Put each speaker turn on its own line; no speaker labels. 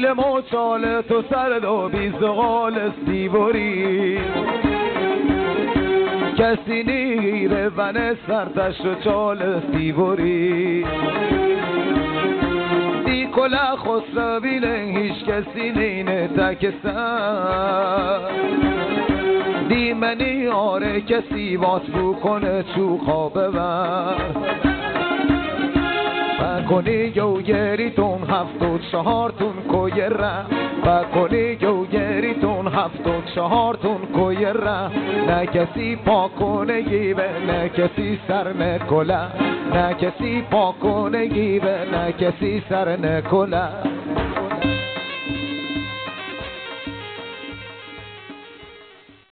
دیل موچال تو سرد و بیزغال استیوری کسی نیره ون سرتش و چال استیوری دی کله خسرویله هیچ کسی نینه تکسن دی منی آره کسی واس بو کنه چو خوابه بر بکنی گوگریتون 74 کوی ره بکنی گوگریتون 74 کوی ره نه کسی پاکنه گیبه نه کسی سر نکله نه کسی پاکنه گیبه نه کسی سر نکله